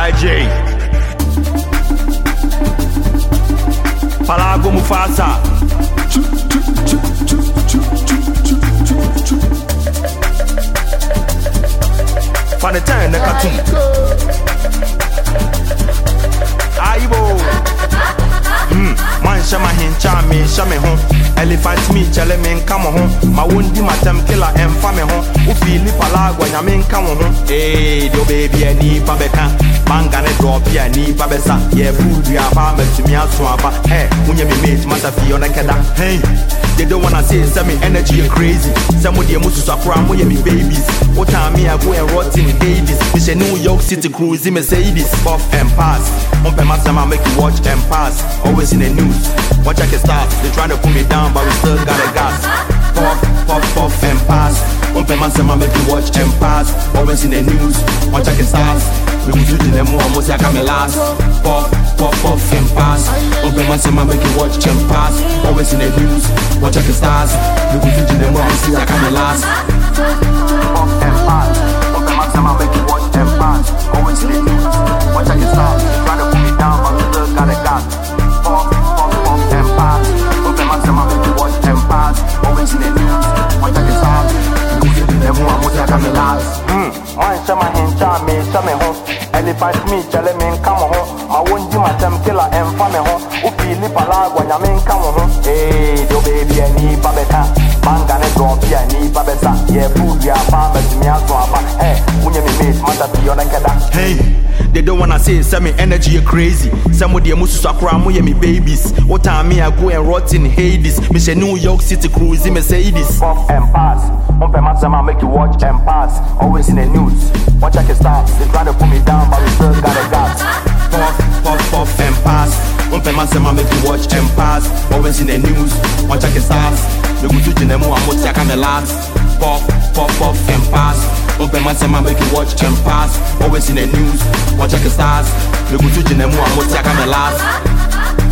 J. Palago Mufasa. Funny time, the cartoon. Aibo. Man, shama hincha me, shame home. Elephant me, chale me, come home. My wound, my tem killer, and fame home. Ufili Palago, and I mean, come home. Hey, do baby, I need Pabeka. Mangane drop ya ni babesa. Yeah, food ya farmer to me as swaba. Hey, when you mate, must have on a kada. Hey, they don't wanna say some energy are crazy. Some of the most sakura, when you babies. What time me I go and rot in Hades. It's a New York City cruise, Mercedes. Puff and pass. On Pemasama make you watch and pass. Always in the news. Watch I can start. They trying to put me down, but we still got a gas. Puff, puff, puff and pass. On Pemasama make you watch and pass. Always in the news. Watch I can start. We will do them more, almost like I'm last. Puff, puff, puff and pass. Open my summer, make you watch and pass. Always in the news, watch out the stars. We will do them more, almost like I'm last. Puff and pass. Open my summer, make you watch and pass. Always in the news, watch out the stars. Try to put me down, but we still got a gas. Puff, puff, puff and pass. Open my summer, make you watch and pass. Always in the news, watch out the stars. We will do them more, almost like I'm last. Man, shama hincha me, shame home. Elephant me, chale me, come home. My wound, my tem killer, and fame home. Ufili Palago, and I mean, come home. Hey, do baby, I need Babeta. Mangane drop ya, I need Babesa. Yeah, food ya, farmer to me as swaba. Hey, when you mate, must have on a kada. Hey, they don't wanna say some energy are crazy. Some of the musu sakura, me babies. What time me I go and rot in Hades. Me say New York City cruise, Mercedes. Puff and pass. On Pemasama make you watch and pass. Always in the news. Watch I can start. They try to put me down, but we still got a gas. Puff, puff, puff and pass. On Pemasama make you watch and pass. Always in the news. Watch I can start. We go to them more, I'm like I'm the last. Puff, puff, puff and pass. On Pemasama make you watch and pass. Always in the news. Watch I can start. We go to them more, I'm like I'm the last.